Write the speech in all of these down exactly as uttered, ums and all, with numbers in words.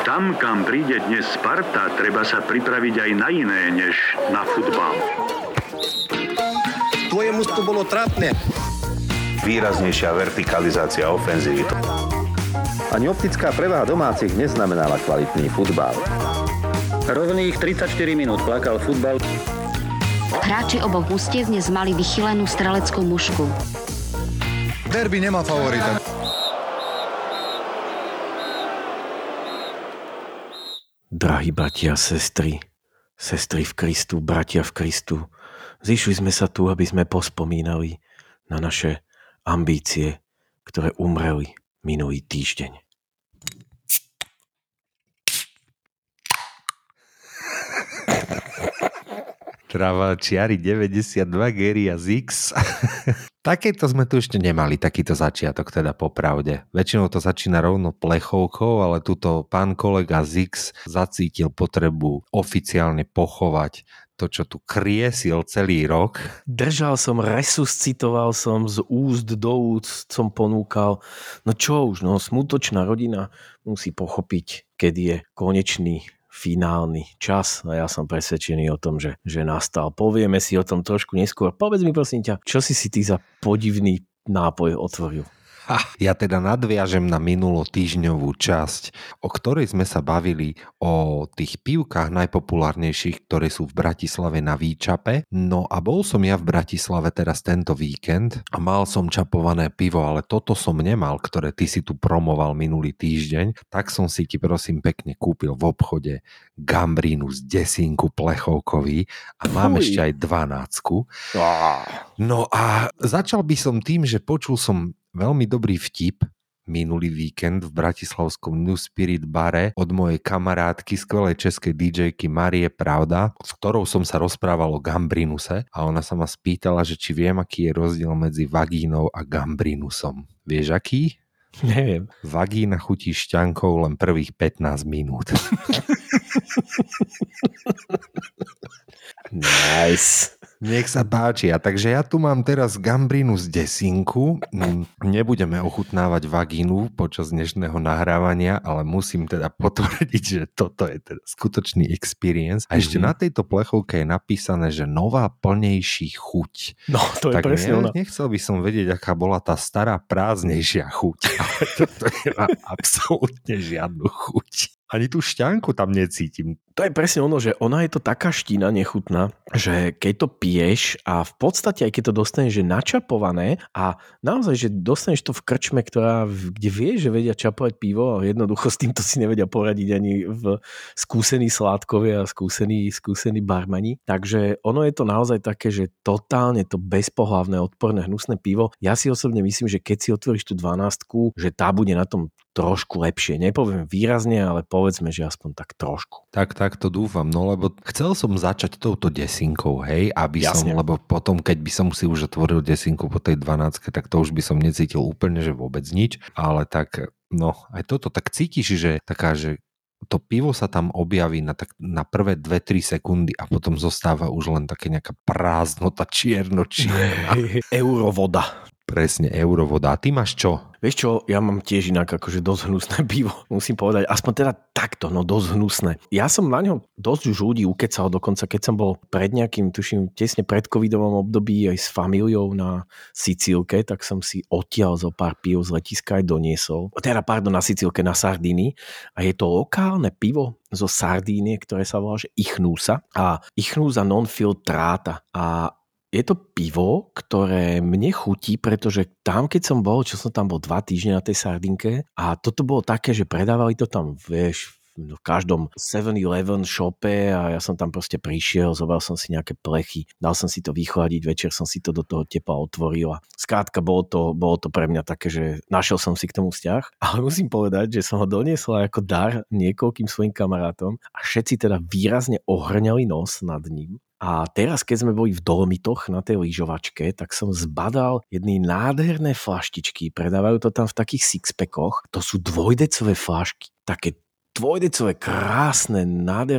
Tam, kam príde dnes Sparta, treba sa pripraviť aj na iné, než na futbal. Tvoje mužstvo bolo trápne. Výraznejšia vertikalizácia ofenzívy. Ani optická prevaha domácich neznamenala kvalitný futbal. Rovných tridsaťštyri minút plakal futbal. Hráči oboch ústiev dnes mali vychylenú streleckú mušku. Derby nemá favorita. Drahí bratia a sestry, sestry v Kristu, bratia v Kristu, zišli sme sa tu, aby sme pospomínali na naše ambície, ktoré umreli minulý týždeň. Travačiari deväťdesiatdva, Gary a Zix. Takéto sme tu ešte nemali, takýto začiatok teda popravde. Väčšinou to začína rovno plechovkou, ale tuto pán kolega Zix zacítil potrebu oficiálne pochovať to, čo tu kriesil celý rok. Držal som, resuscitoval som, z úst do úst som ponúkal. No čo už, no smutočná rodina musí pochopiť, kedy je konečný finálny čas a ja som presvedčený o tom, že, že nastal. Povieme si o tom trošku neskôr. Povedz mi prosím ťa, čo si si ty za podivný nápoj otvoril? Ha, ja teda nadviažem na minulotýždňovú časť, o ktorej sme sa bavili o tých pivkách najpopulárnejších, ktoré sú v Bratislave na výčape. No a bol som ja v Bratislave teraz tento víkend a mal som čapované pivo, ale toto som nemal, ktoré ty si tu promoval minulý týždeň, tak som si ti prosím pekne kúpil v obchode Gambrínu z desinku plechovkový a mám Uj. ešte aj dvanáctku. No a začal by som tým, že počul som veľmi dobrý vtip minulý víkend v bratislavskom New Spirit bare od mojej kamarátky, skvelej českej dýdžejky Marie Pravda, s ktorou som sa rozprával o Gambrinuse a ona sa ma spýtala, že či viem, aký je rozdiel medzi vagínou a Gambrinusom. Vieš aký? Neviem. Vagína chutí šťankou len prvých pätnásť minút. Nice. Nech sa páči. A takže ja tu mám teraz Gambrinu z desinku. Nebudeme ochutnávať vagínu počas dnešného nahrávania, ale musím teda potvrdiť, že toto je teda skutočný experience. A ešte mm-hmm. na tejto plechovke je napísané, že nová plnejší chuť. No, to je tak presne ona. Nechcel by som vedieť, aká bola tá stará prázdnejšia chuť. Ale toto je absolútne žiadnu chuť. Ani tú šťanku tam necítim. To je presne ono, že ona je to taká štína nechutná, že keď to piješ a v podstate aj keď to dostaneš, že načapované a naozaj, že dostaneš to v krčme, ktorá, kde vieš, že vedia čapovať pivo a jednoducho s týmto si nevedia poradiť ani v skúsení sládkovia a skúsení, skúsení barmani. Takže ono je to naozaj také, že totálne to bezpohlavné, odporné, hnusné pivo. Ja si osobne myslím, že keď si otvoríš tú dvanástku, že tá bude na tom trošku lepšie. Nepoviem výrazne, ale povedzme, že aspoň tak trošku. Tak, tak to dúfam, no lebo chcel som začať touto desinkou, hej, aby Jasne. som, lebo potom, keď by som si už otvoril desinku po tej dvanáctke, tak to už by som necítil úplne, že vôbec nič, ale tak, no, aj toto, tak cítiš, že taká, že to pivo sa tam objaví na, tak, na prvé dve tri sekundy a potom zostáva už len také nejaká prázdnota čierno-čierna. Eurovoda. Presne, eurovoda. A ty máš čo? Vieš čo, ja mám tiež inak akože dosť hnusné pivo, musím povedať. Aspoň teda takto, no dosť hnusné. Ja som na ňo dosť už ľudí ukecal, dokonca keď som bol pred nejakým, tuším, tesne pred covidovom období aj s familiou na Sicílke, tak som si odtiaľ zo pár pív z letiska aj doniesol. Teda, pardon, na Sicílke, na Sardínii. A je to lokálne pivo zo Sardínie, ktoré sa volá, že Ichnusa. A Ichnusa non filtrata. A je to pivo, ktoré mne chutí, pretože tam, keď som bol, čo som tam bol dva týždne na tej Sardinke a toto bolo také, že predávali to tam, vieš, v každom seven eleven shope a ja som tam proste prišiel, zobral som si nejaké plechy, dal som si to vychladiť, večer som si to do toho tepla otvoril a skrátka bolo to, bolo to pre mňa také, že našiel som si k tomu vzťah, ale musím povedať, že som ho doniesol ako dar niekoľkým svojim kamarátom a všetci teda výrazne ohrňali nos nad ním. A teraz, keď sme boli v Dolomitoch na tej lyžovačke, tak som zbadal jedny nádherné flaštičky. Predávajú to tam v takých sixpackoch. To sú dvojdecové flašky. Také dvojdecové, krásne, nádherné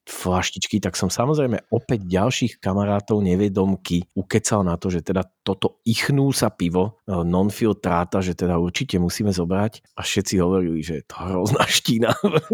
flaštičky, tak som samozrejme opäť ďalších kamarátov nevedomky ukecal na to, že teda toto ichnú sa pivo non-filtráta, že teda určite musíme zobrať a všetci hovorili, že je to hrozná štína.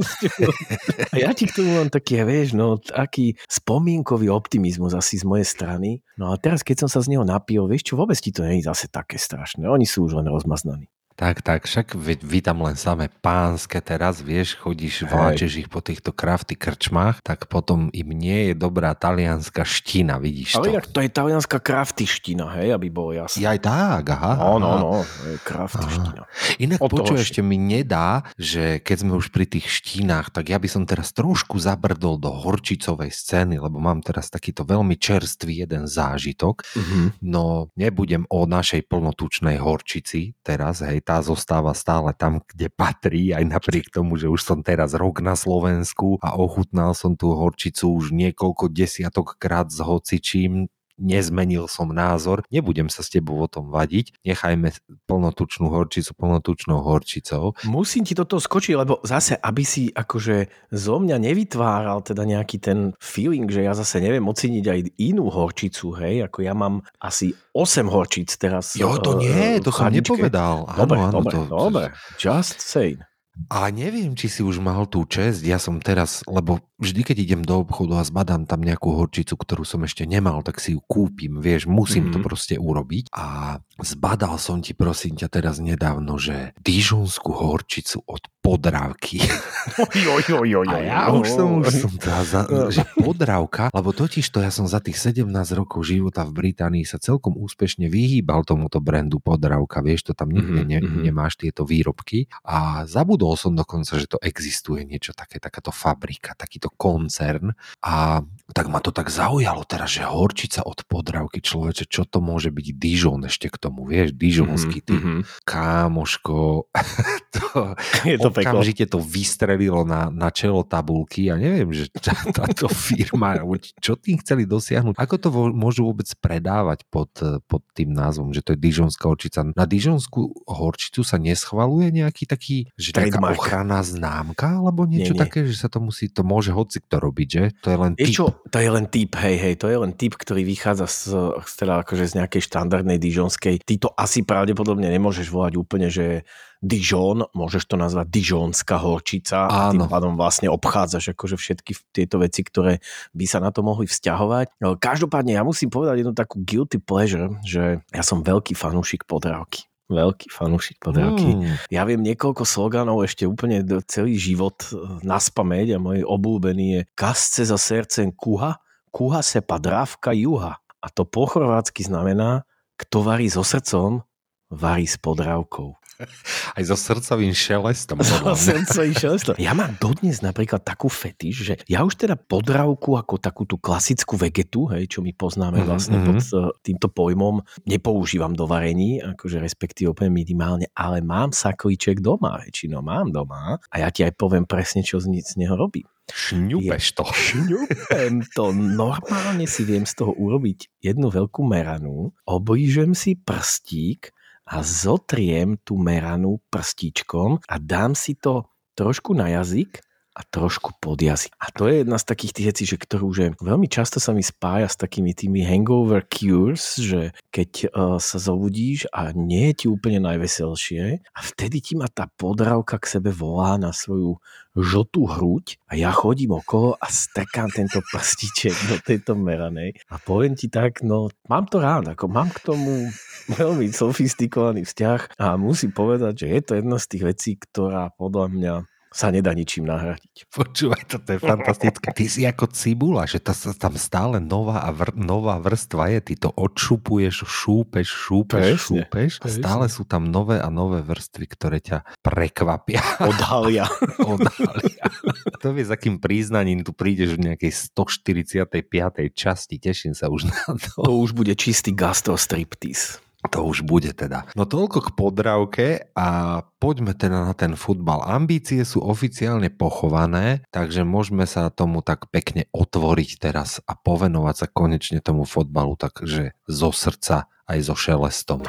A ja ti k tomu mám taký, vieš, no taký spomienkový optimizmus asi z mojej strany. No a teraz, keď som sa z neho napil, vieš čo, vôbec ti to nie je zase také strašné. Oni sú už len rozmaznaní. Tak, tak, však vy, vy tam len samé pánske teraz, vieš, chodíš, vláčeš ich po týchto crafty krčmách, tak potom im nie je dobrá talianská ština, vidíš to. Ale inak to je talianská crafty ština, hej, aby bolo jasné. Ja aj tak, aha. No, no, aha. no, crafty aha. ština. Inak O to počuj, horšie. ešte mi nedá, že keď sme už pri tých štínach, tak ja by som teraz trošku zabrdol do horčicovej scény, lebo mám teraz takýto veľmi čerstvý jeden zážitok. Mhm. No, nebudem o našej plnotučnej horčici teraz, hej, tá zostáva stále tam, kde patrí, aj napriek tomu, že už som teraz rok na Slovensku a ochutnal som tú horčicu už niekoľko desiatok krát s hocičím, nezmenil som názor, nebudem sa s tebou o tom vadiť, nechajme plnotučnú horčicu plnotučnou horčicou. Musím ti toto skočiť, lebo zase, aby si akože zo mňa nevytváral teda nejaký ten feeling, že ja zase neviem oceniť aj inú horčicu, hej, ako ja mám asi osem horčic teraz. Jo, to nie, v to som chladničke. nepovedal. Dobre, áno, áno, dobre, to, dobre, just saying. A neviem, či si už mal tú česť, ja som teraz, lebo vždy, keď idem do obchodu a zbadám tam nejakú horčicu, ktorú som ešte nemal, tak si ju kúpim, vieš, musím mm-hmm. to proste urobiť. A zbadal som ti, prosím ťa, teraz nedávno, že dižonskú horčicu od Podravky. Jo, jo, jo, jo, A ja už som, už som teda za, že Podravka, lebo totiž to ja som za tých sedemnásť rokov života v Británii sa celkom úspešne vyhýbal tomuto brandu Podravka, vieš, to tam nikde ne, nemáš tieto výrobky. A zabudol som dokonca, že to existuje niečo také, takáto fabrika, takýto koncern. A tak ma to tak zaujalo teraz, že horčica od Podravky, človeče, čo to môže byť Dijon ešte k tomu, vieš, dižonský ty, mm-hmm. kámoško, to, je to okamžite to vystrelilo na, na čelo tabulky a neviem, že tá, táto firma, čo tým chceli dosiahnuť, ako to vo, môžu vôbec predávať pod, pod tým názvom, že to je dižonská horčica. Na dižonskú horčicu sa neschvaluje nejaký taký, že taká ochranná známka, alebo niečo nie, nie. také, že sa to musí, to môže hocikto robiť, že? To je len typ. Čo? To je len typ, hej, hej, to je len typ, ktorý vychádza z, z, teda akože z nejakej štandardnej dižonskej. Ty to asi pravdepodobne nemôžeš volať úplne, že Dijon, môžeš to nazvať dižonská horčica. Áno. A tým pádom vlastne obchádzaš akože všetky tieto veci, ktoré by sa na to mohli vzťahovať. Každopádne ja musím povedať jednu takú guilty pleasure, že ja som veľký fanúšik Podravky. Veľký fanúšik Podravky. Mm. Ja viem niekoľko sloganov ešte úplne celý život naspamäť a môj obľúbený je Kasce za sercem kuha, kuha se Podravka juha. A to po chorvátsky znamená, kto varí so srdcom, varí s Podravkou. Aj so srdcovým šelestom. So srdcovým šelestom. Ja mám dodnes napríklad takú fetiš, že ja už teda Podravku ako takú tú klasickú vegetu, hej, čo my poznáme vlastne mm-hmm. pod týmto pojmom, nepoužívam do varení, akože respektíve úplne minimálne, ale mám saklíček doma, väčšinou mám doma a ja ti aj poviem presne, čo z, z neho robím. Šňupeš to. Šňupem to. Normálne si viem z toho urobiť jednu veľkú meranu, oblížem si prstík a zotriem tú meranu prstíčkom a dám si to trošku na jazyk a trošku pod jazyk. A to je jedna z takých tých vecí, že ktorú že veľmi často sa mi spája s takými tými hangover cures, že keď uh, sa zobudíš a nie je ti úplne najveselšie a vtedy ti ma tá Podravka k sebe volá na svoju žltú hruď a ja chodím okolo a strkám tento prstíček do tejto meranej a poviem ti tak, no mám to rád, ako mám k tomu veľmi sofistikovaný vzťah a musím povedať, že je to jedna z tých vecí, ktorá podľa mňa sa nedá ničím nahradiť. Počúvaj, toto je fantastické. Ty si ako cibula, že to, tam stále nová, a vr, nová vrstva je. Ty to odšupuješ, šúpeš, šúpeš, presne, šúpeš. A stále sú tam nové a nové vrstvy, ktoré ťa prekvapia. Odhalia. Odhalia. To vie, s akým príznaním tu prídeš v nejakej stoštyridsiatej piatej časti. Teším sa už na to. To už bude čistý gastrostriptease. To už bude teda. No toľko k Podravke a poďme teda na ten futbal. Ambície sú oficiálne pochované, takže môžeme sa tomu tak pekne otvoriť teraz a povenovať sa konečne tomu futbalu, takže zo srdca aj so šelestom.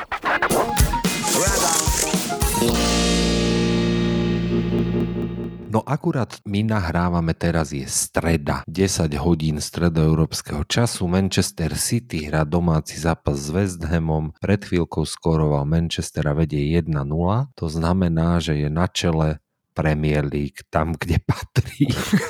No akurát my nahrávame teraz je streda, desať hodín stredoeurópskeho času. Manchester City hrá domáci zápas s West Hamom. Pred chvíľkou skóroval Manchester a vedie jedna nula. To znamená, že je na čele Premier League, tam, kde patrí.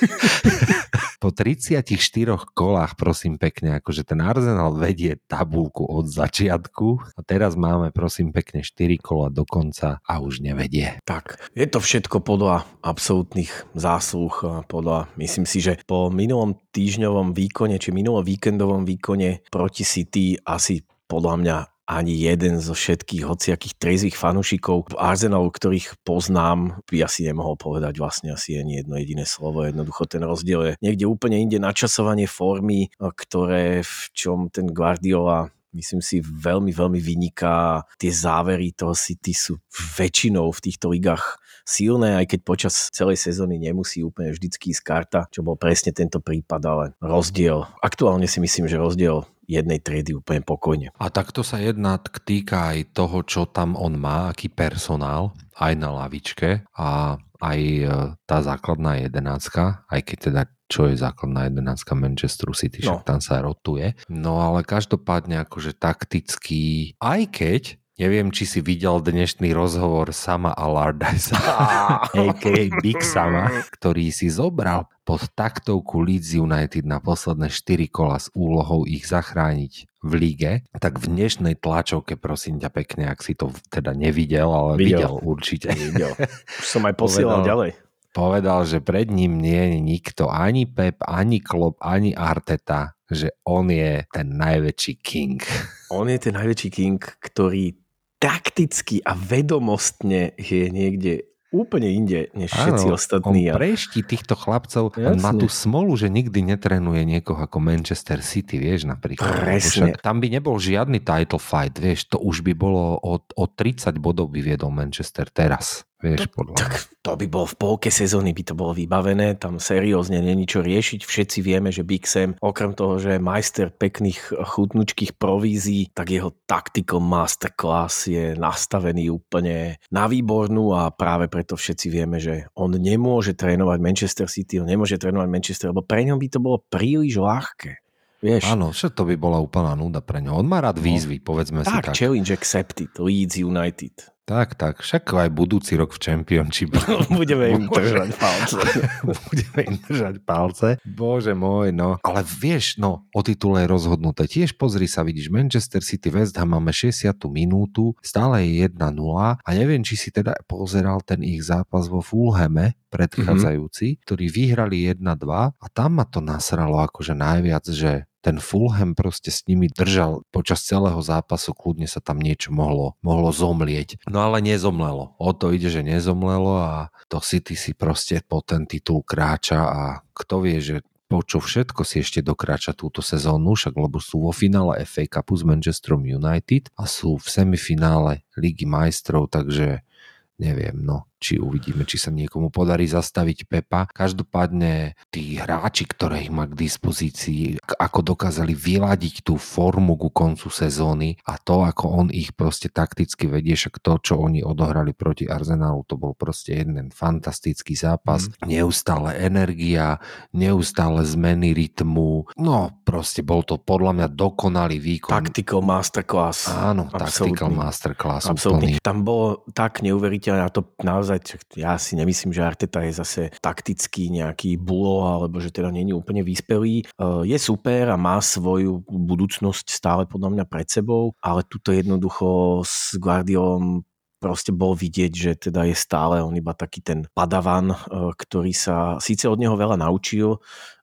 Po tridsiatich štyroch kolách, prosím pekne, akože ten Arsenal vedie tabuľku od začiatku a teraz máme, prosím pekne, štyri kola do konca a už nevedie. Tak, je to všetko podľa absolútnych zásluh, podľa, myslím si, že po minulom týždňovom výkone, či minulom víkendovom výkone proti City asi podľa mňa ani jeden zo všetkých hociakých triezvých fanúšikov v Arsenalu, ktorých poznám, by asi nemohol povedať vlastne asi ani jedno jediné slovo. Jednoducho ten rozdiel je niekde úplne inde, načasovanie formy, ktoré v čom ten Guardiola myslím si veľmi, veľmi vyniká. Tie závery toho City sú väčšinou v týchto ligách silné, aj keď počas celej sezóny nemusí úplne vždycky ísť karta, čo bol presne tento prípad, ale rozdiel, aktuálne si myslím, že rozdiel jednej triedy úplne pokojne. A takto sa jedna týka aj toho, čo tam on má, aký personál, aj na lavičke a aj tá základná jedenáctka, aj keď teda čo je základná jedenáctka Manchesteru City, však no. Tam sa rotuje. No ale každopádne akože takticky, aj keď neviem, či si videl dnešný rozhovor Sama Allardyce, á ká á. Big Sama, ktorý si zobral pod taktovku Leeds United na posledné štyri kola s úlohou ich zachrániť v lige, tak v dnešnej tlačovke, prosím ťa pekne, ak si to teda nevidel, ale videl, videl určite. Videl. Už som aj posielal ďalej. Povedal, že pred ním nie je nikto, ani Pep, ani Klopp, ani Arteta, že on je ten najväčší king. On je ten najväčší king, ktorý takticky a vedomostne je niekde úplne inde, než všetci Áno, ostatní. On preští týchto chlapcov, on má tú smolu, že nikdy netrenuje niekoho ako Manchester City, vieš, napríklad. Presne. Tam by nebol žiadny title fight, vieš, to už by bolo od, od tridsať bodov by viedol Manchester teraz. Vieš, podľa. Tak to by bolo v polke sezóny, by to bolo vybavené, tam seriózne není čo riešiť, všetci vieme, že Big Sam, okrem toho, že je majster pekných chutnučkých provízií, tak jeho tactical masterclass je nastavený úplne na výbornú a práve preto všetci vieme, že on nemôže trénovať Manchester City, on nemôže trénovať Manchester, lebo pre ňom by to bolo príliš ľahké. Vieš? Áno, že to by bola úplná nuda pre ňo. On má rád výzvy, no, povedzme tak, si tak. Tak, challenge accepted, Leeds United. Tak, tak, však aj budúci rok v Championship. Budeme im držať palce. Budeme im držať palce. Bože môj, no. Ale vieš, no, o titule je rozhodnuté. Tiež pozri sa, vidíš, Manchester City, West Ham, máme šesťdesiatu minútu, stále je jedna nula a neviem, či si teda pozeral ten ich zápas vo Fulhame predchádzajúci, mm-hmm. ktorí vyhrali jedna dva a tam ma to nasralo akože najviac, že ten Fulham proste s nimi držal počas celého zápasu, kľudne sa tam niečo mohlo, mohlo zomlieť. No ale nezomlelo. O to ide, že nezomlelo a to City si proste po ten titul kráča a kto vie, že po čo všetko si ešte dokráča túto sezónu, však lebo sú vo finále ef á Cupu s Manchesterom United a sú v semifinále Ligy majstrov, takže neviem, no, či uvidíme, či sa niekomu podarí zastaviť Pepa. Každopádne tí hráči, ktoré ich má k dispozícii, ako dokázali vyladiť tú formu ku koncu sezóny a to, ako on ich proste takticky vedie, však to, čo oni odohrali proti Arsenalu, to bol proste jeden fantastický zápas. Mm. Neustále energia, neustále zmeny rytmu, no proste bol to podľa mňa dokonalý výkon. Tactical masterclass. Áno, tactical masterclass. Absolutný. Tam bolo tak neuveriteľné a to naozaj ja si nemyslím, že Arteta je zase takticky nejaký bulo, alebo že teda nie je úplne vyspelý. Je super a má svoju budúcnosť stále podľa mňa pred sebou, ale tuto jednoducho s Guardiolom proste bol vidieť, že teda je stále on iba taký ten padavan, ktorý sa síce od neho veľa naučil,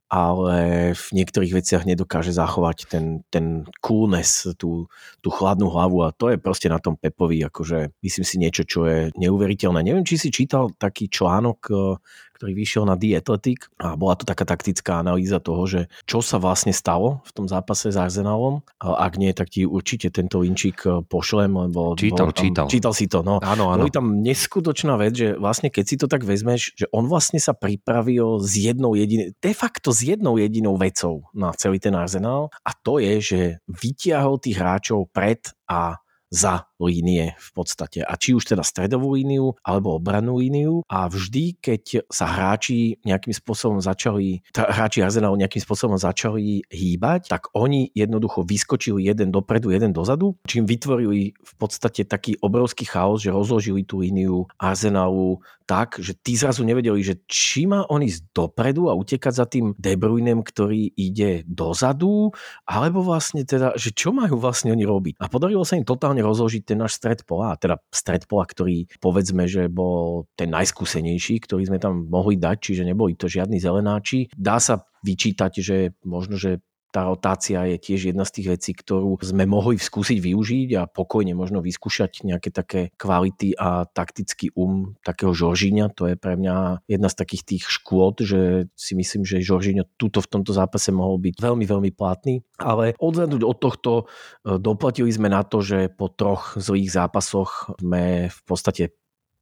ale v niektorých veciach nedokáže zachovať ten, ten coolness, tú, tú chladnú hlavu a to je proste na tom Pepovi, akože myslím si niečo, čo je neuveriteľné. Neviem, či si čítal taký článok, ktorý vyšiel na The Athletic a bola to taká taktická analýza toho, že čo sa vlastne stalo v tom zápase s Arsenalom. Ak nie, tak ti určite tento linčík pošlem, lebo... Čítal, tam, čítal. Čítal si to, no. Áno, áno. Boli tam neskutočná vec, že vlastne keď si to tak vezmeš, že on vlastne sa pripravil s jednou jedinou, de facto s jednou jedinou vecou na celý ten Arsenal a to je, že vytiahol tých hráčov pred a za línie v podstate. A či už teda stredovú líniu alebo obrannú líniu a vždy, keď sa hráči nejakým spôsobom začali, hráči Arsenalu nejakým spôsobom začali hýbať, tak oni jednoducho vyskočili jeden dopredu, jeden dozadu, čím vytvorili v podstate taký obrovský chaos, že rozložili tú líniu Arsenalu tak, že tí zrazu nevedeli, že či má on ísť dopredu a utekať za tým De Bruynem, ktorý ide dozadu, alebo vlastne teda, že čo majú vlastne oni robiť. A podarilo sa im totálne rozložiť ten náš stred pola, a teda stred pola, ktorý povedzme, že bol ten najskúsenejší, ktorý sme tam mohli dať, čiže neboli to žiadni zelenáči. Dá sa vyčítať, že možno, že tá rotácia je tiež jedna z tých vecí, ktorú sme mohli skúsiť využiť a pokojne možno vyskúšať nejaké také kvality a taktický um takého Jorginha. To je pre mňa jedna z takých tých škôd, že si myslím, že Jorginho tuto v tomto zápase mohol byť veľmi, veľmi platný. Ale odzadu od tohto doplatili sme na to, že po troch zlých zápasoch sme v podstate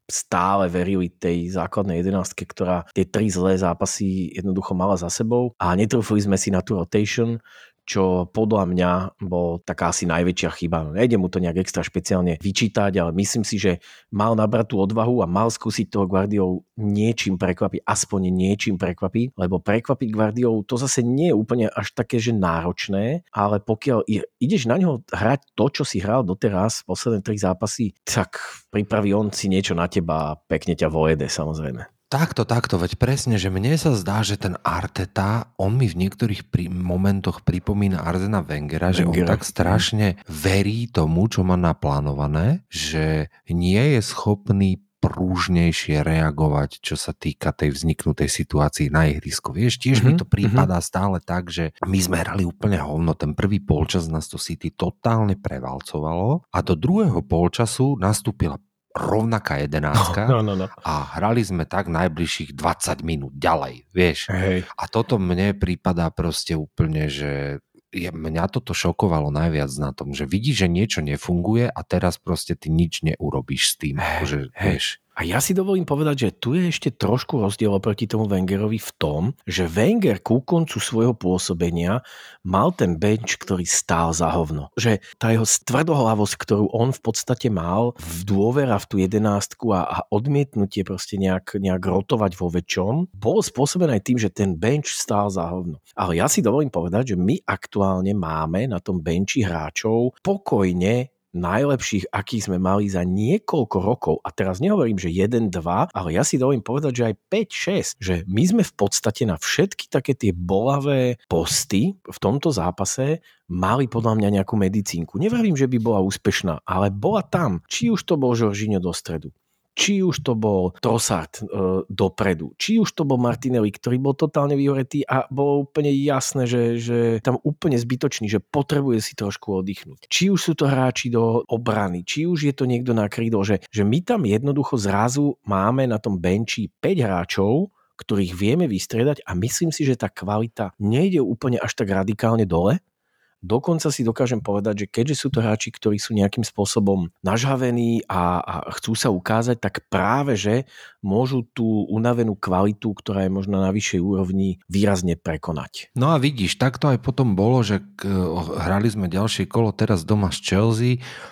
stále verili tej základnej jedenástke, ktorá tie tri zlé zápasy jednoducho mala za sebou a netrúfili sme si na tú rotation, čo podľa mňa bol taká asi najväčšia chyba. Nejde mu to nejak extra špeciálne vyčítať, ale myslím si, že mal nabrať tú odvahu a mal skúsiť toho Guardiolu niečím prekvapiť, aspoň niečím prekvapiť, lebo prekvapiť Guardiolu to zase nie je úplne až také, že náročné, ale pokiaľ ideš na neho hrať to, čo si hral doteraz, posledné tri zápasy, tak pripraví on si niečo na teba a pekne ťa vojede, samozrejme. Takto, takto, veď presne, že mne sa zdá, že ten Arteta, on mi v niektorých pri, momentoch pripomína Arsena Wengera, že on tak strašne verí tomu, čo má naplánované, že nie je schopný prúžnejšie reagovať, čo sa týka tej vzniknutej situácii na ihrisku. Vieš, tiež mm-hmm. mi to prípadá stále tak, že my sme hrali úplne hovno. Ten prvý polčas nás to City totálne prevalcovalo a do druhého polčasu nastúpila rovnaká jedenáctka no, no, no. a hrali sme tak najbližších dvadsať minút ďalej, vieš. Hej. A toto mne prípadá proste úplne, že je, mňa toto šokovalo najviac na tom, že vidíš, že niečo nefunguje a teraz proste ty nič neurobíš s tým. Hej, že, hej. Vieš. A ja si dovolím povedať, že tu je ešte trošku rozdiel oproti tomu Wengerovi v tom, že Wenger ku koncu svojho pôsobenia mal ten bench, ktorý stál za hovno. Že tá jeho tvrdohlavosť, ktorú on v podstate mal, v dôvera v tú jedenástku a, a odmietnutie proste nejak, nejak rotovať vo väčšom, bolo spôsobené aj tým, že ten bench stál za hovno. Ale ja si dovolím povedať, že my aktuálne máme na tom benchi hráčov pokojne najlepších, akých sme mali za niekoľko rokov. A teraz nehovorím, že jeden, dva, ale ja si dovolím povedať, že aj päť, šesť. Že my sme v podstate na všetky také tie bolavé posty v tomto zápase mali podľa mňa nejakú medicínku. Neverím, že by bola úspešná, ale bola tam. Či už to bol Jorginho do stredu, či už to bol Trossard e, dopredu, či už to bol Martinelli, ktorý bol totálne vyhoretý a bolo úplne jasné, že, že tam úplne zbytočný, že potrebuje si trošku oddychnúť. Či už sú to hráči do obrany, či už je to niekto na krídlo, že, že my tam jednoducho zrazu máme na tom benči päť hráčov, ktorých vieme vystriedať a myslím si, že tá kvalita nejde úplne až tak radikálne dole. Dokonca si dokážem povedať, že keďže sú to hráči, ktorí sú nejakým spôsobom nažhavení a, a chcú sa ukázať, tak práve, že môžu tú unavenú kvalitu, ktorá je možno na vyššej úrovni, výrazne prekonať. No a vidíš, takto aj potom bolo, že k, hrali sme ďalšie kolo teraz doma z Chelsea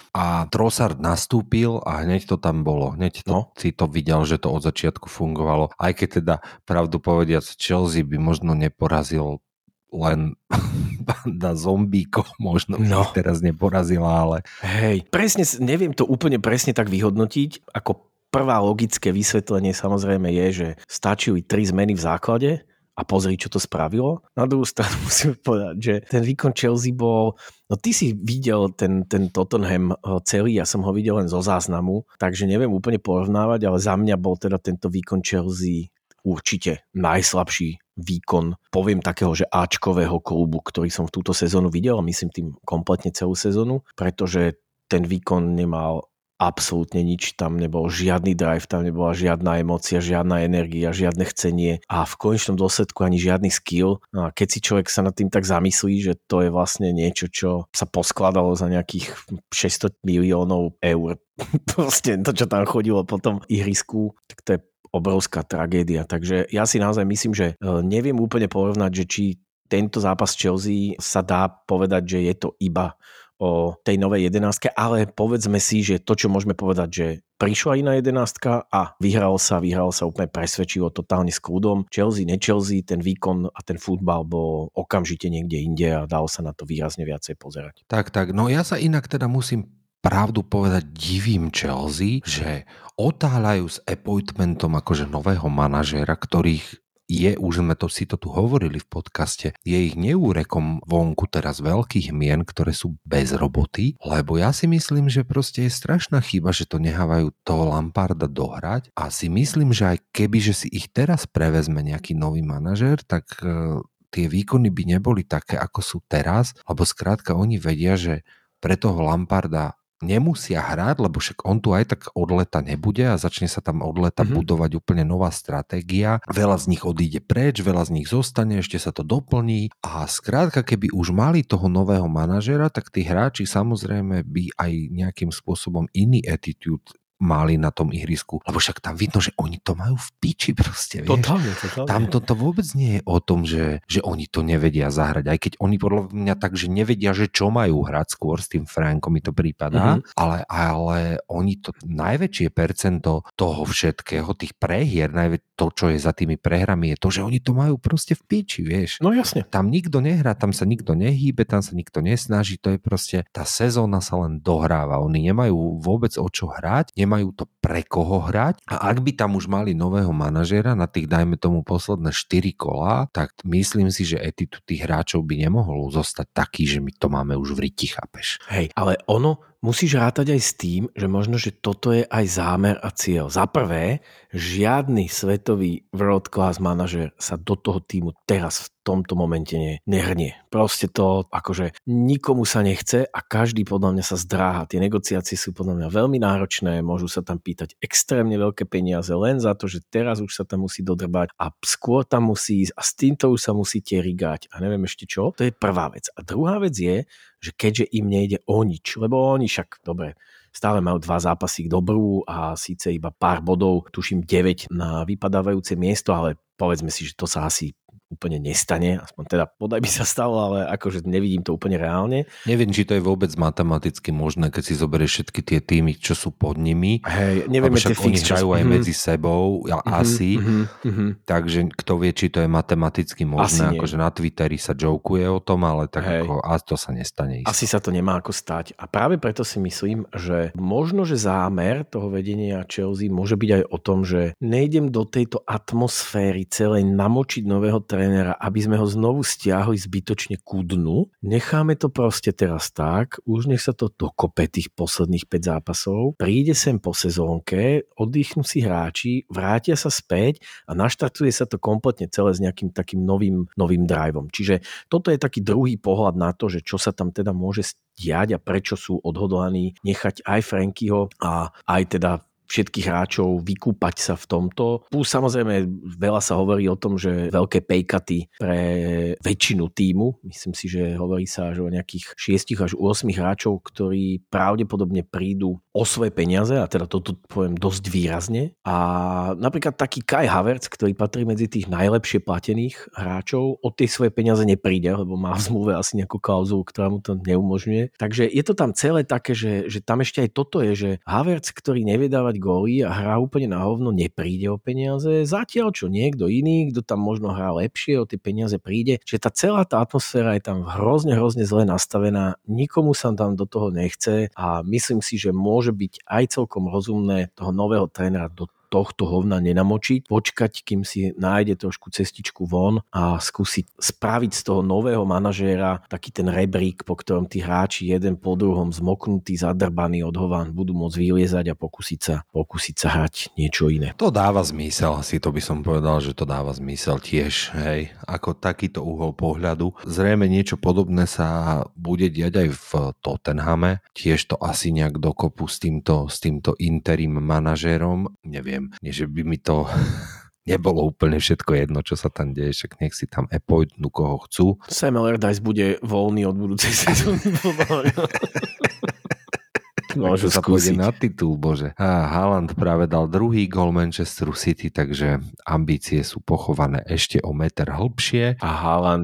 a Trossard nastúpil a hneď to tam bolo. Hneď to, no. si to videl, že to od začiatku fungovalo. Aj keď teda, pravdu povediac, Chelsea by možno neporazil len banda zombíkov, možno no. ich teraz neporazila, ale... Hej, presne, neviem to úplne presne tak vyhodnotiť, ako prvá logické vysvetlenie samozrejme je, že stačili tri zmeny v základe a pozri, čo to spravilo. Na druhú stranu musím povedať, že ten výkon Chelsea bol... No ty si videl ten, ten Tottenham celý, ja som ho videl len zo záznamu, takže neviem úplne porovnávať, ale za mňa bol teda tento výkon Chelsea určite najslabší výkon, poviem takého, že áčkového klubu, ktorý som v túto sezónu videl, a myslím tým kompletne celú sezónu, pretože ten výkon nemal absolútne nič, tam nebol žiadny drive, tam nebola žiadna emócia, žiadna energia, žiadne chcenie a v konečnom dôsledku ani žiadny skill. No a keď si človek sa nad tým tak zamyslí, že to je vlastne niečo, čo sa poskladalo za nejakých šesťsto miliónov eur, proste to, čo tam chodilo po tom ihrisku, tak to je obrovská tragédia. Takže ja si naozaj myslím, že neviem úplne porovnať, že či tento zápas Chelsea sa dá povedať, že je to iba o tej novej jedenástke, ale povedzme si, že to, čo môžeme povedať, že prišla iná jedenástka a vyhral sa, vyhral sa úplne presvedčivo, totálne s kľudom. Chelsea, ne Chelsea, ten výkon a ten futbal bol okamžite niekde inde a dalo sa na to výrazne viacej pozerať. Tak, tak, no ja sa inak teda musím pravdu povedať, divím Chelsea, že otáľajú s appointmentom akože nového manažéra, ktorých je, už sme to si to tu hovorili v podcaste, je ich neúrekom vonku teraz veľkých mien, ktoré sú bez roboty, lebo ja si myslím, že proste je strašná chyba, že to nehávajú toho Lamparda dohrať a si myslím, že aj keby, že si ich teraz prevezme nejaký nový manažér, tak uh, tie výkony by neboli také, ako sú teraz, lebo skrátka oni vedia, že pre toho Lamparda nemusia hrať, lebo však on tu aj tak od leta nebude a začne sa tam od leta mm-hmm. budovať úplne nová stratégia. Veľa z nich odíde preč, veľa z nich zostane, ešte sa to doplní a skrátka, keby už mali toho nového manažera, tak tí hráči samozrejme by aj nejakým spôsobom iný attitude mali na tom ihrisku, lebo však tam vidno, že oni to majú v piči proste, vieš. Totálne, totálne. Tam toto vôbec nie je o tom, že, že oni to nevedia zahrať, aj keď oni podľa mňa tak, že nevedia, že čo majú hrať, skôr s tým Frankom mi to prípadá, mm-hmm. ale, ale oni to, najväčšie percento toho všetkého, tých prehier, najvä, to, čo je za tými prehrami, je to, že oni to majú proste v piči, vieš. No jasne. Tam nikto nehrá, tam sa nikto nehýbe, tam sa nikto nesnaží, to je proste, tá sezóna sa len dohráva, oni nemajú vôbec o čo hrať, nemajú to pre koho hrať a ak by tam už mali nového manažéra na tých, dajme tomu, posledné štyri kolá, tak myslím si, že attitude tých hráčov by nemohol zostať taký, že my to máme už v riti, chápeš? Hej, ale ono musíš rátať aj s tým, že možno, že toto je aj zámer a cieľ. Za prvé, žiadny svetový world class manažer sa do toho týmu teraz v tomto momente ne, nehrnie. Proste to akože nikomu sa nechce a každý podľa mňa sa zdráha. Tie negociácie sú podľa mňa veľmi náročné, môžu sa tam pýtať extrémne veľké peniaze len za to, že teraz už sa tam musí dodrbať a skôr tam musí ísť a s týmto už sa musíte rigať a neviem ešte čo. To je prvá vec. A druhá vec je, že keďže im nejde o nič, lebo oni však, dobre, stále majú dva zápasy k dobru a síce iba pár bodov, tuším deväť na vypadávajúce miesto, ale povedzme si, že to sa asi úplne nestane, aspoň teda podaj by sa stalo, ale akože nevidím to úplne reálne. Neviem, či to je vôbec matematicky možné, keď si zoberieš všetky tie týmy, čo sú pod nimi. Hej, nevieme tie oni fixtures. hrajú aj mm-hmm. medzi sebou, ja, mm-hmm, asi. Mm-hmm. Takže kto vie, či to je matematicky možné. Asi akože na Twitteri sa jokuje o tom, ale tak Hej. ako, a to sa nestane. Isto. Asi sa to nemá ako stať. A práve preto si myslím, že možno, že zámer toho vedenia Chelsea môže byť aj o tom, že nejdem do tejto atmosféry celej namočiť nového trénera, aby sme ho znovu stiahli zbytočne ku dnu. Necháme to proste teraz tak, už nech sa to dokope tých posledných päť zápasov, príde sem po sezónke, oddychnú si hráči, vrátia sa späť a naštartuje sa to kompletne celé s nejakým takým novým, novým driveom. Čiže toto je taký druhý pohľad na to, že čo sa tam teda môže diať a prečo sú odhodlaní nechať aj Frankyho a aj teda všetkých hráčov vykúpať sa v tomto. Plus samozrejme veľa sa hovorí o tom, že veľké pejkaty pre väčšinu tímu, myslím si, že hovorí sa až o nejakých šiestich až ôsmich hráčov, ktorí pravdepodobne prídu o svoje peniaze, a teda toto poviem dosť výrazne. A napríklad taký Kai Havertz, ktorý patrí medzi tých najlepšie platených hráčov, od tej svoje peniaze nepríde, lebo má v zmluve asi nejakú klauzulu, ktorá mu to neumožňuje. Takže je to tam celé také, že, že tam ešte aj toto je, že Havertz, ktorý nevie dávať góly a hrá úplne na hovno, nepríde o peniaze. Zatiaľ čo niekto iný, kto tam možno hrá lepšie, o tie peniaze príde. Čiže tá celá tá atmosféra je tam hrozne, hrozne zle nastavená. Nikomu sa tam do toho nechce a myslím si, že môže byť aj celkom rozumné toho nového trénera do tohto hovna nenamočiť, počkať, kým si nájde trošku cestičku von a skúsiť spraviť z toho nového manažéra taký ten rebrík, po ktorom tí hráči jeden po druhom zmoknutí, zadrbaní od hován budú môcť vyliezať a pokúsiť sa, pokúsiť sa hrať niečo iné. To dáva zmysel, asi to by som povedal, že to dáva zmysel tiež, hej, ako takýto uhol pohľadu. Zrejme niečo podobné sa bude diať aj v Tottenhame, tiež to asi nejak dokopu s týmto, s týmto interim manažérom, neviem, nie že by mi to nebolo úplne všetko jedno, čo sa tam deje, však nech si tam appointnú koho chcú. Sam Allardyce bude voľný od budúcej sezóny. Môžu sa pôjde na titul, bože. A Haaland práve dal druhý gól Manchesteru City, takže ambície sú pochované ešte o meter hlbšie. A Haaland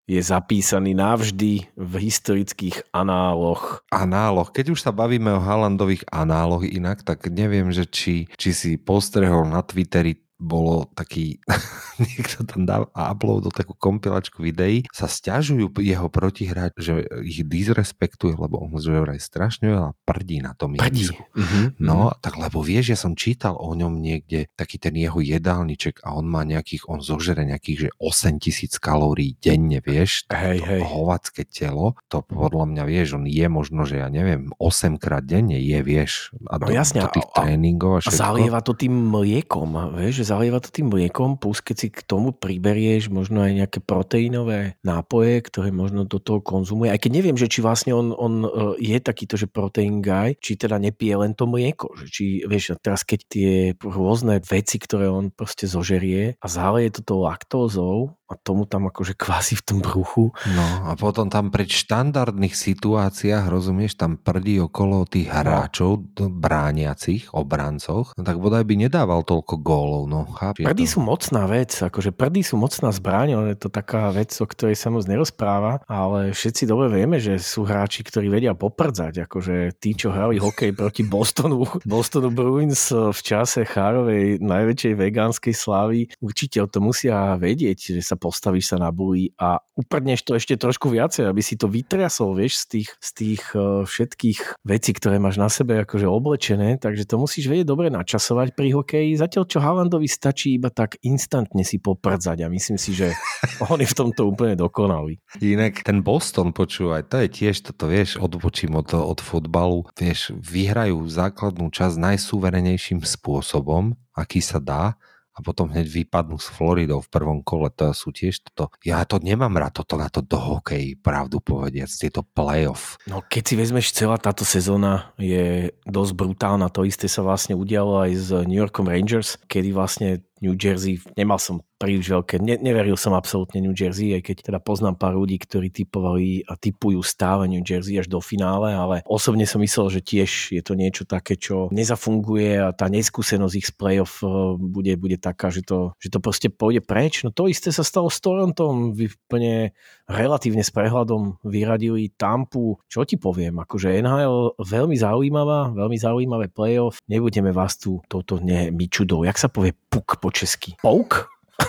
je zapísaný navždy v historických análoch. Análoh. Keď už sa bavíme o Haalandových análoch inak, tak neviem, že či, či si postrehol na Twitteri, bolo taký, niekto tam dá a uploadol takú kompilačku videí, sa sťažujú jeho protihráč, že ich disrespektuje, lebo on že vraj strašne veľa prdí na tom ihrisku. Uh-huh. No, tak lebo vieš, ja som čítal o ňom niekde taký ten jeho jedálniček a on má nejakých, on zožere nejakých, že osemtisíc kalórií denne, vieš, hej, to hej. hovacké telo, to podľa mňa, vieš, on je možno, že ja neviem, osemkrát denne je, vieš, a do, no jasne, do tých a, tréningov a a všetko. zalieva to tým mliekom, vieš, že zalieva to tým mliekom, plus keď si k tomu priberieš možno aj nejaké proteínové nápoje, ktoré možno do toho konzumuje. Aj keď neviem, že či vlastne on, on je takýto, že protein guy, či teda nepije len to mlieko. Že či, vieš, teraz keď tie rôzne veci, ktoré on proste zožerie a zaleje to tou laktózou a tomu tam akože kvázi v tom bruchu. No a potom tam pri štandardných situáciách, rozumieš, tam prdí okolo tých hráčov, no. brániacich, obrancoch, no tak bodaj by nedával toľko gólov, no chápeš. Prdy sú mocná vec, akože prdy sú mocná zbraň, ale je to taká vec, o ktorej sa moc nerozpráva, ale všetci dobre vieme, že sú hráči, ktorí vedia poprdzať, akože tí, čo hrali hokej proti Bostonu, Bostonu Bruins v čase Chárovej najväčšej vegánskej slávy, určite o to musia vedieť, že sa postavíš sa na buli a uprdneš to ešte trošku viacej, aby si to vytriasol, vieš, z tých, z tých uh, všetkých vecí, ktoré máš na sebe akože oblečené, takže to musíš vedieť dobre načasovať pri hokeji, zatiaľ čo Haalandovi stačí iba tak instantne si poprdzať a myslím si, že on je v tomto úplne dokonalý. Inak ten Boston, počúvaj, to je tiež toto, vieš, odbočím od, od futbalu, vieš, vyhrajú základnú časť najsúverenejším spôsobom, aký sa dá, a potom hneď vypadnú s Floridou v prvom kole. To sú tiež toto. Ja to nemám rád toto na to do hokej, pravdu povediac, tieto playoff. No keď si vezmeš, celá táto sezóna je dosť brutálna. To isté sa vlastne udialo aj s New Yorkom Rangers, kedy vlastne New Jersey, nemal som príliš veľké, ne, neveril som absolútne New Jersey, aj keď teda poznám pár ľudí, ktorí typovali a typujú stále New Jersey až do finále, ale osobne som myslel, že tiež je to niečo také, čo nezafunguje a tá neskúsenosť ich z playoff bude, bude taká, že to, že to proste pôjde preč. No to isté sa stalo s Torontom, úplne relatívne s prehľadom vyradili Tampu. Čo ti poviem, akože en há el veľmi zaujímavá, veľmi zaujímavé playoff, nebudeme vás tu toto nemičudou, jak sa povie puk po česky? Pouk?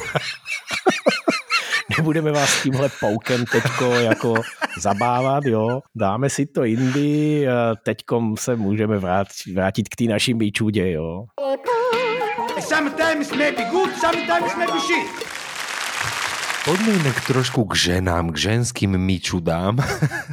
Nebudeme vás tímhle poukem teďko jako zabávat, jo. Dáme si to jindy a teďkom se můžeme vrátit, vrátit k té naší míčudě, jo. Sometimes maybe good, sometimes maybe shit. Poďme inak trošku k ženám, k ženským míčudám.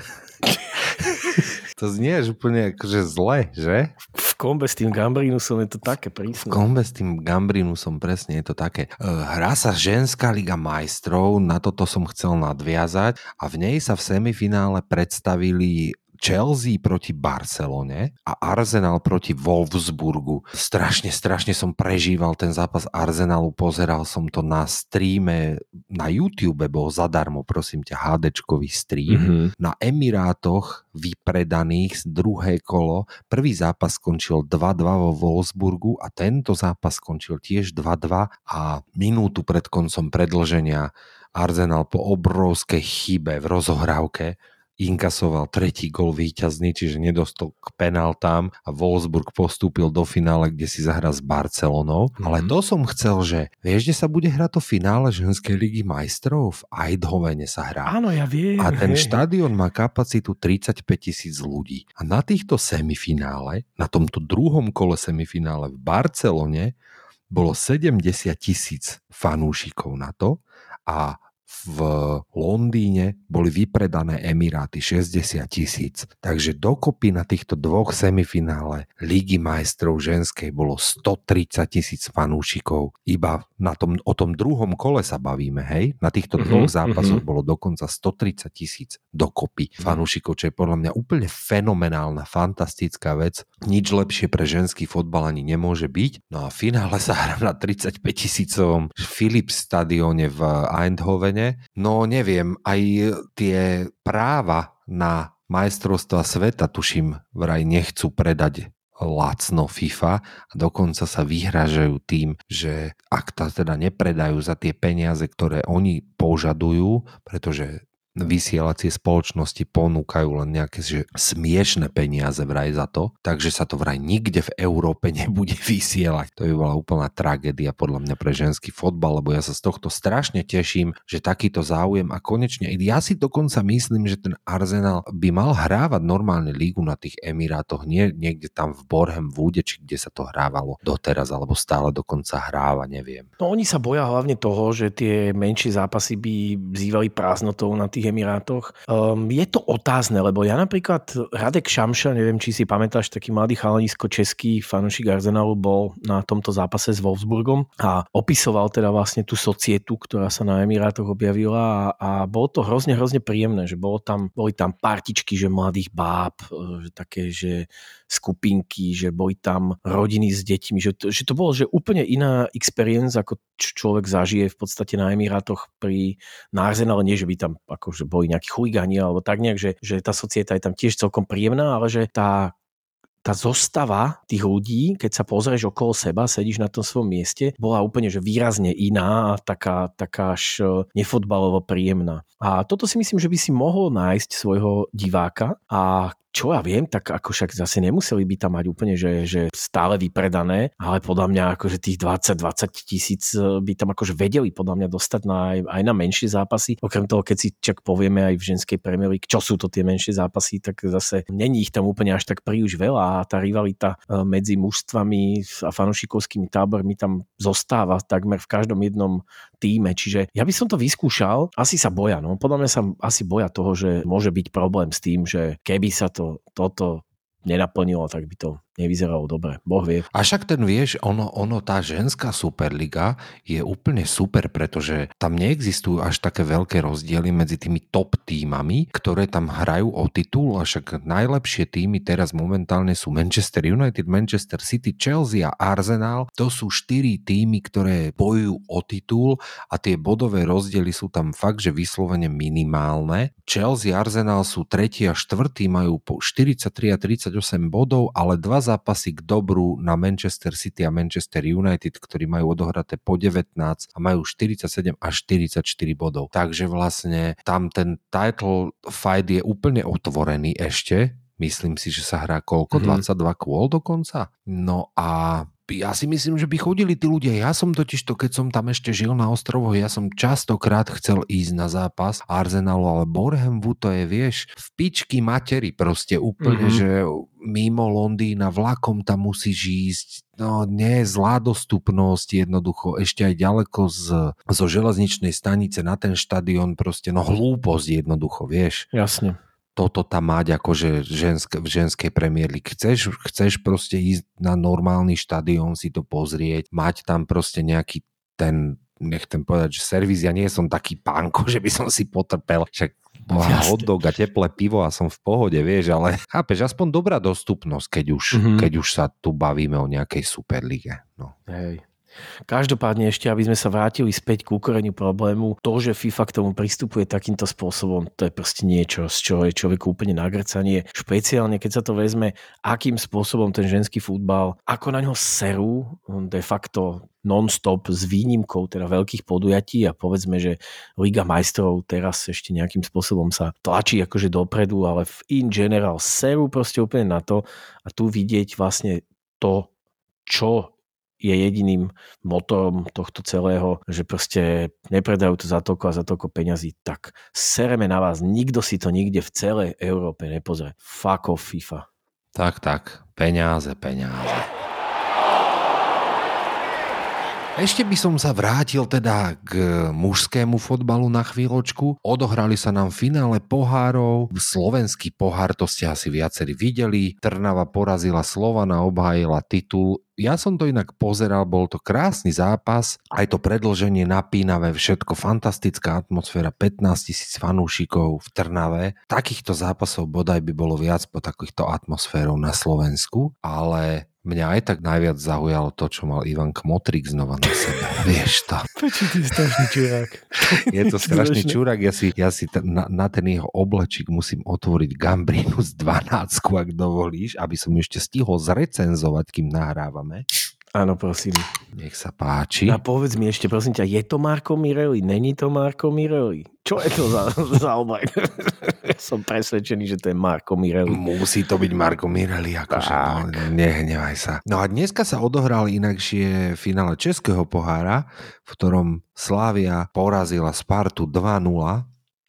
To znie až úplne akože zle, že? V kombe s tým Gambrinusom je to také prísne. V kombe s tým Gambrinusom presne je to také. Hrá sa ženská liga majstrov, na toto som chcel nadviazať a v nej sa v semifinále predstavili Chelsea proti Barcelone a Arsenal proti Wolfsburgu. Strašne, strašne som prežíval ten zápas Arsenalu, pozeral som to na streame, na YouTube bol zadarmo, prosím ťa, HDčkový stream. Mm-hmm. Na Emirátoch vypredaných druhé kolo. Prvý zápas skončil dva dva vo Wolfsburgu a tento zápas skončil tiež dva dva a minútu pred koncom predĺženia Arsenal po obrovskej chybe v rozohrávke inkasoval tretí gól víťazný, čiže nedostal k penáltám a Wolfsburg postúpil do finále, kde si zahrá s Barcelonou. Mm-hmm. Ale to som chcel, že vieš, kde sa bude hrať to finále ženskej ligy majstrov? V Eindhovene sa hrá. Áno, ja viem. A ten štadión má kapacitu tridsaťpäť tisíc ľudí. A na týchto semifinále, na tomto druhom kole semifinále v Barcelone bolo sedemdesiat tisíc fanúšikov na to a v Londýne boli vypredané Emiráty šesťdesiat tisíc. Takže dokopy na týchto dvoch semifinále Ligy majstrov ženskej bolo stotridsať tisíc fanúšikov. Iba na tom, o tom druhom kole sa bavíme, hej? Na týchto mm-hmm, dvoch zápasoch mm-hmm. bolo dokonca stotridsať tisíc dokopy fanúšikov, čo je podľa mňa úplne fenomenálna, fantastická vec. Nič lepšie pre ženský fotbal ani nemôže byť. No a v finále sa hrá na tridsaťpäť tisícovom Philips stadióne v Eindhovene. No neviem, aj tie práva na majstrovstvá sveta, tuším, vraj nechcú predať lacno FIFA a dokonca sa vyhražajú tým, že ak to teda nepredajú za tie peniaze, ktoré oni požadujú, pretože vysielacie spoločnosti ponúkajú len nejaké že smiešné peniaze vraj za to, takže sa to vraj nikde v Európe nebude vysielať. To by bola úplná tragédia podľa mňa pre ženský fotbal, lebo ja sa z tohto strašne teším, že takýto záujem a konečne, ja si dokonca myslím, že ten Arsenal by mal hrávať normálne lígu na tých Emirátoch, nie niekde tam v Boreham Woode, či kde sa to hrávalo doteraz, alebo stále dokonca hráva, neviem. No oni sa boja hlavne toho, že tie menšie zápasy by zývali prázdnotou na tých Emirátoch. Um, je to otázne, lebo ja napríklad Radek Šamša, neviem, či si pamätáš, taký mladý chalanisko český fanúšik Arsenalu bol na tomto zápase s Wolfsburgom a opisoval teda vlastne tú societu, ktorá sa na Emirátoch objavila a, a bolo to hrozne, hrozne príjemné, že bolo tam, boli tam partičky, že mladých báb, že také, že skupinky, že boli tam rodiny s deťmi, že to, že to bolo že úplne iná experience, ako človek zažije v podstate na Emirátoch pri na Arsenale, nie že by tam akože boli nejakí chuligáni alebo tak nejak, že, že tá societa je tam tiež celkom príjemná, ale že tá tá zostava tých ľudí, keď sa pozrieš okolo seba, sedíš na tom svojom mieste, bola úplne že výrazne iná a taká, taká až nefotbalovo príjemná. A toto si myslím, že by si mohol nájsť svojho diváka a čo ja viem, tak ako však zase nemuseli by tam mať úplne, že, že stále vypredané, ale podľa mňa akože tých dvadsať dvadsať tisíc by tam akože vedeli podľa mňa dostať na, aj na menšie zápasy. Okrem toho, keď si čak povieme aj v ženskej Premier League, čo sú to tie menšie zápasy, tak zase není ich tam úplne až tak príliš veľa a tá rivalita medzi mužstvami a fanúšikovskými tábormi tam zostáva takmer v každom jednom tíme. Čiže ja by som to vyskúšal, asi sa boja, no podľa mňa sa asi boja toho, že môže byť problém s tým, že keby sa to toto nenaplnilo, tak by to nevyzeralo dobre. Boh vie. A však ten vieš, ono, ono tá ženská Superliga je úplne super, pretože tam neexistujú až také veľké rozdiely medzi tými top tímami, ktoré tam hrajú o titul, a však najlepšie tímy teraz momentálne sú Manchester United, Manchester City, Chelsea a Arsenal. To sú štyri tímy, ktoré bojujú o titul a tie bodové rozdiely sú tam fakt, že vyslovene minimálne. Chelsea a Arsenal sú tretí a štvrtý, majú po štyridsaťtri a tridsaťosem bodov, ale dva zápasy k dobru na Manchester City a Manchester United, ktorí majú odohraté po devätnásť a majú štyridsaťsedem až štyridsaťštyri bodov. Takže vlastne tam ten title fight je úplne otvorený ešte. Myslím si, že sa hrá koľko? Mm-hmm. dvadsaťdva kôl dokonca? No a ja si myslím, že by chodili tí ľudia. Ja som totiž to, keď som tam ešte žil na ostrovoch, ja som častokrát chcel ísť na zápas Arsenalu, ale Boreham Wood to je, vieš, v pičky materi proste úplne, mm-hmm. že mimo Londýna vlakom tam musíš ísť. No nie, zlá dostupnosť, jednoducho ešte aj ďaleko z, zo železničnej stanice na ten štadión, proste no hlúposť jednoducho, vieš. Jasne. Toto tam mať akože ženské, v ženskej Premier League. Chceš, chceš proste ísť na normálny štadión, si to pozrieť, mať tam proste nejaký ten, nechcem povedať, že servis, ja nie som taký pánko, že by som si potrpel, však hot dog a teplé pivo a som v pohode, vieš, ale chápeš, aspoň dobrá dostupnosť, keď už, mm-hmm. keď už sa tu bavíme o nejakej Superlige. No. Hej. Každopádne ešte, aby sme sa vrátili späť k ukoreniu problému, to, že FIFA k tomu pristupuje takýmto spôsobom, to je proste niečo, z čoho je človeku úplne nagrcanie. Špeciálne, keď sa to vezme, akým spôsobom ten ženský futbal, ako na ňo serú de facto non-stop s výnimkou teda veľkých podujatí a povedzme, že Liga majstrov teraz ešte nejakým spôsobom sa tlačí akože dopredu, ale v in general serú proste úplne na to a tu vidieť vlastne to, čo je jediným motorom tohto celého, že proste nepredajú to za toľko a za toľko peňazí, tak sereme na vás, nikto si to nikde v celej Európe nepozrie. Fuck off FIFA. Tak, tak, peniaze, peniaze. Ešte by som sa vrátil teda k mužskému fotbalu na chvíľočku. Odohrali sa nám finále pohárov. Slovenský pohár, to ste asi viacerí videli. Trnava porazila Slovana, obhájila titul. Ja som to inak pozeral, bol to krásny zápas, aj to predĺženie napínavé, všetko, fantastická atmosféra, pätnásť tisíc fanúšikov v Trnave. Takýchto zápasov bodaj by bolo viac po takýchto atmosférou na Slovensku, ale mňa aj tak najviac zaujalo to, čo mal Ivan Kmotrík znova na sebe. Vieš to. Prečo ty je strašný čurák? Je to strašný čurák, ja si, ja si t- na, na ten jeho oblečík musím otvoriť Gambrinus dvanásť, ak dovolíš, aby som ešte stihol zrecenzovať, kým nahrávame. Áno, prosím. Nech sa páči. A povedz mi ešte, prosím ťa, je to Marco Mirelli? Není to Marco Mirelli? čo je to za, za obaj? Som presvedčený, že to je Marco Mirelli. Musí to byť Marco Mirelli, akože no, nehnevaj sa. No a dneska sa odohral inakšie finále Českého pohára, v ktorom Slavia porazila Spartu dva nula,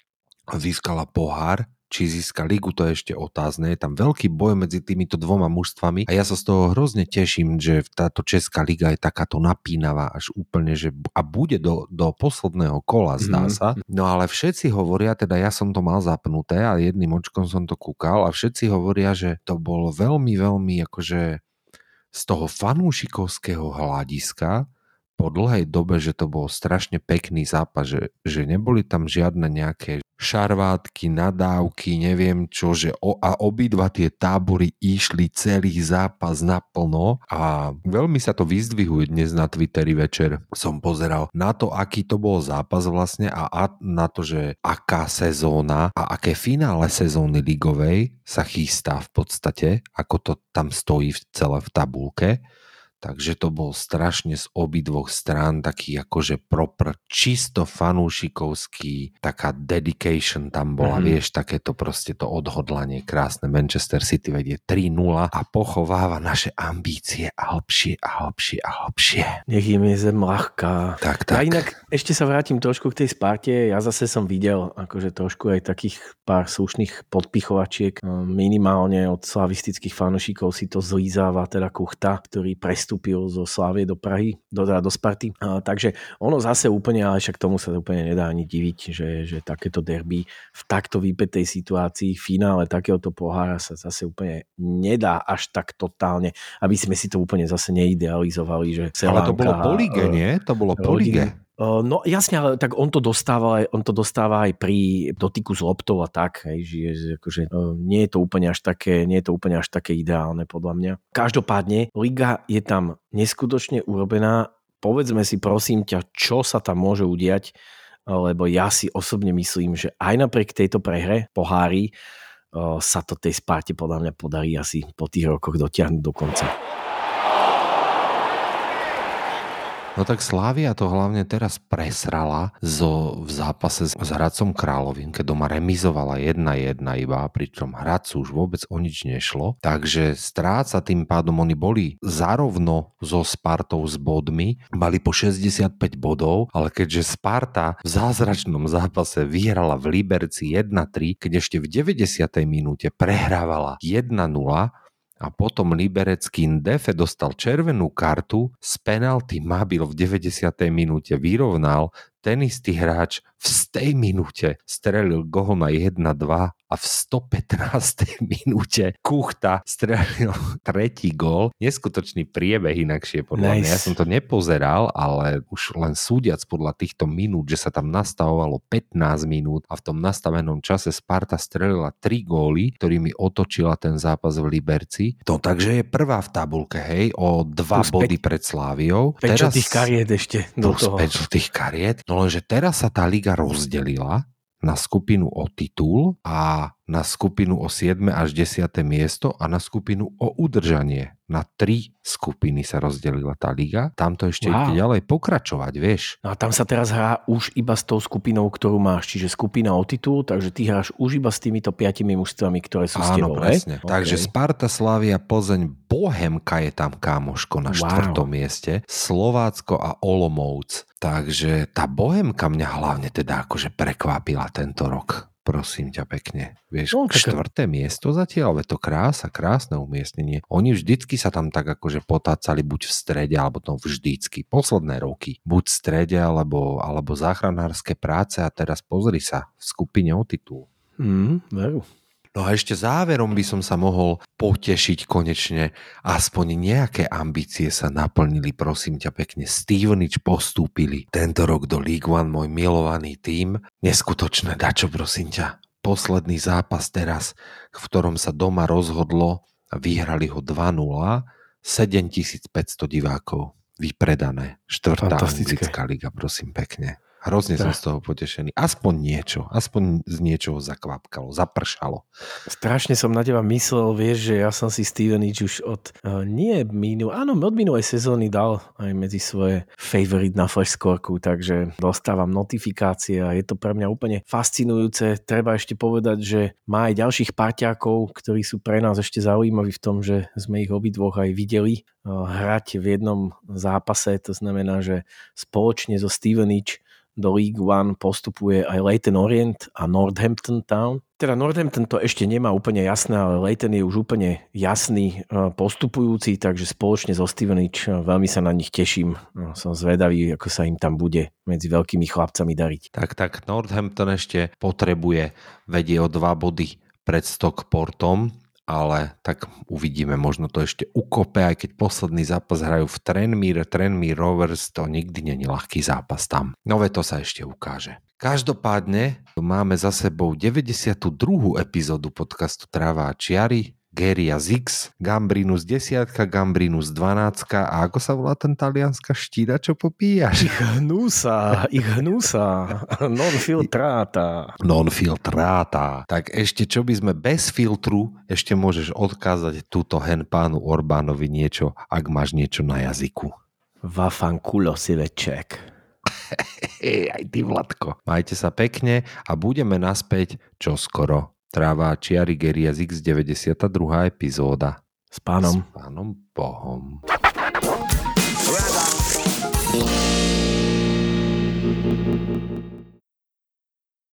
získala pohár. Či získa ligu, to je ešte otázne. Je tam veľký boj medzi týmito dvoma mužstvami a ja sa z toho hrozne teším, že táto Česká liga je takáto napínavá až úplne, že a bude do, do posledného kola, zdá mm. sa. No ale všetci hovoria, teda ja som to mal zapnuté a jedným očkom som to kúkal a všetci hovoria, že to bolo veľmi, veľmi akože z toho fanúšikovského hľadiska po dlhej dobe, že to bol strašne pekný zápas, že, že neboli tam žiadne nejaké šarvátky, nadávky, neviem čo, že o, a obidva tie tábory išli celý zápas naplno a veľmi sa to vyzdvihuje dnes na Twitteri večer. Som pozeral na to, aký to bol zápas vlastne a, a na to, že aká sezóna a aké finále sezóny ligovej sa chystá v podstate, ako to tam stojí celé v tabulke. Takže to bol strašne z obidvoch strán taký akože proper, čisto fanúšikovský, taká dedication tam bola, mm-hmm. vieš, takéto proste to odhodlanie krásne. Manchester City vedie tri nula a pochováva naše ambície a hlbšie a hlbšie a hlbšie. Nech im je zem ľahká. Tak, tak. Ja inak ešte sa vrátim trošku k tej Sparte. Ja zase som videl akože trošku aj takých pár slušných podpichovačiek. Minimálne od slavistických fanúšikov si to zlízáva teda Kuchta, ktorý prestúpil vstúpil zo Slavie do Prahy, do, do Sparty. A, takže ono zase úplne, ale však tomu sa úplne nedá ani diviť, že, že takéto derby v takto vypätej situácii, v finále takéhoto pohára sa zase úplne nedá až tak totálne, aby sme si to úplne zase neidealizovali. Že ale to bolo po lige, nie? To bolo po lige. No jasne, ale tak on to dostáva, on to dostáva aj pri dotyku s loptou a tak, hej, že, že akože, nie je to úplne až také, nie je to úplne až také ideálne podľa mňa. Každopádne, liga je tam neskutočne urobená. Povedzme si prosím ťa, čo sa tam môže udiať, lebo ja si osobne myslím, že aj napriek tejto prehre pohári sa to tej Sparte podľa mňa podarí asi po tých rokoch dotiahnuť do konca. No tak Slavia to hlavne teraz presrala zo, v zápase s, s Hradcom Královým, keď doma remizovala jedna jedna iba, pričom Hradcu už vôbec o nič nešlo. Takže stráca tým pádom, oni boli zarovno so Spartou s bodmi, mali po šesťdesiatpäť bodov, ale keďže Sparta v zázračnom zápase vyhrala v Liberci jedna tri, keď ešte v deväťdesiatej minúte prehrávala jedna nula, a potom liberecký Ndefe dostal červenú kartu, z penalty Mabil v deväťdesiatej minúte vyrovnal, ten istý hráč v stej minúte strelil gól na jedna dva a v stopätnástej minúte Kuchta strelil tretí gól. Neskutočný priebeh inakšie podľa nice. mňa. Ja som to nepozeral, ale už len súdiac podľa týchto minút, že sa tam nastavovalo pätnásť minút a v tom nastavenom čase Sparta strelila tri góly, ktorými otočila ten zápas v Liberci. To takže je prvá v tabulke, hej, o dva plus body päť, pred Sláviou. päť žltých kariet ešte do toho. päť žltých kariet. No lenže teraz sa tá liga rozdelila na skupinu o titul a na skupinu o siedme až desiate miesto a na skupinu o udržanie. Na tri skupiny sa rozdelila tá liga. Tam to ešte wow. ide ďalej pokračovať, vieš. No a tam sa teraz hrá už iba s tou skupinou, ktorú máš, čiže skupina o titul, takže ty hráš už iba s týmito piatimi mužstvami, ktoré sú s tebou. Áno, presne. Okay. Takže Sparta, Slavia, Plzeň, Bohemka je tam kámoško na wow. štvrtom mieste, Slovácko a Olomouc. Takže tá Bohemka mňa hlavne teda akože prekvapila tento rok. Prosím ťa pekne. Vieš, no, štvrté miesto zatiaľ, ale to krása, krásne umiestnenie. Oni vždycky sa tam tak akože potácali buď v strede, alebo to vždycky. Posledné roky. Buď v strede, alebo, alebo záchranárske práce a teraz pozri sa v skupine o titul. Mm, veru. No a ešte záverom by som sa mohol potešiť konečne. Aspoň nejaké ambície sa naplnili, prosím ťa pekne. Stevenage postúpili tento rok do League One, môj milovaný tím. Neskutočné dačo, prosím ťa. Posledný zápas teraz, v ktorom sa doma rozhodlo, vyhrali ho dva nula, sedemtisícpäťsto divákov. Vypredané. Štvrtá anglická liga, prosím pekne. Hrozne som z toho potešený. Aspoň niečo. Aspoň z niečoho zakvapkalo, zapršalo. Strašne som na teba myslel, vieš, že ja som si Stevenage už od uh, nie minul, áno, od minulej sezóny dal aj medzi svoje favorite na flashscoreku, takže dostávam notifikácie a je to pre mňa úplne fascinujúce. Treba ešte povedať, že má aj ďalších parťákov, ktorí sú pre nás ešte zaujímaví v tom, že sme ich obidvoch aj videli hrať v jednom zápase. To znamená, že spoločne so Stevenage do League One postupuje aj Leyton Orient a Northampton Town. Teda Northampton to ešte nemá úplne jasné, ale Leyton je už úplne jasný postupujúci, takže spoločne so Stevenage veľmi sa na nich teším. Som zvedavý, ako sa im tam bude medzi veľkými chlapcami dariť. Tak, tak Northampton ešte potrebuje vedie o dva body pred Stockportom, ale tak uvidíme, možno to ešte ukope, aj keď posledný zápas hrajú v Tranmere, Tranmere Rovers, to nikdy není ľahký zápas tam. Nové to sa ešte ukáže. Každopádne máme za sebou deväťdesiatu druhú epizódu podcastu Tráva a čiary, Geria Zix, Gambrinus desiatka, Gambrinus dvanástka a ako sa volá ten talianska štíra, čo popíjaš? Ich hnúsa, ich hnúsa, non filtráta. Non filtráta. Tak ešte čo by sme bez filtru, ešte môžeš odkázať túto hen pánu Orbánovi niečo, ak máš niečo na jazyku. Vafankulo si veček. Aj ty, Vladko. Majte sa pekne a budeme naspäť čoskoro. Tráva a čiary, Geria Zix, deväťdesiata druhá epizóda. S pánom. S pánom Bohom. Rada.